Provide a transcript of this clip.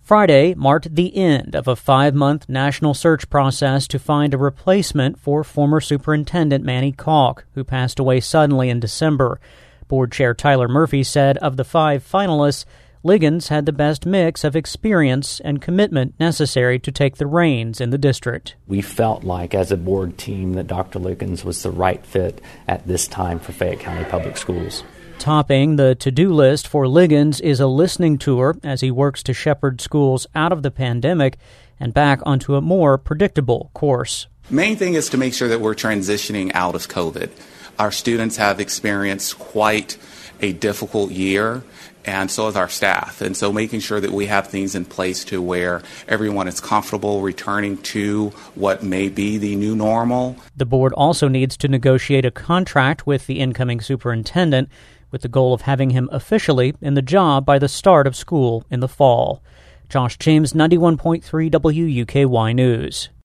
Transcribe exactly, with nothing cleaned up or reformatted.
Friday marked the end of a five-month national search process to find a replacement for former Superintendent Manny Kalk, who passed away suddenly in December. Board Chair Tyler Murphy said of the five finalists, Liggins had the best mix of experience and commitment necessary to take the reins in the district. We felt like, as a board team, that Doctor Liggins was the right fit at this time for Fayette County Public Schools. Topping the to-do list for Liggins is a listening tour as he works to shepherd schools out of the pandemic and back onto a more predictable course. Main thing is to make sure that we're transitioning out of COVID. Our students have experienced quite a difficult year, and so has our staff. And so making sure that we have things in place to where everyone is comfortable returning to what may be the new normal. The board also needs to negotiate a contract with the incoming superintendent, with the goal of having him officially in the job by the start of school in the fall. Josh James, ninety-one point three W U K Y News.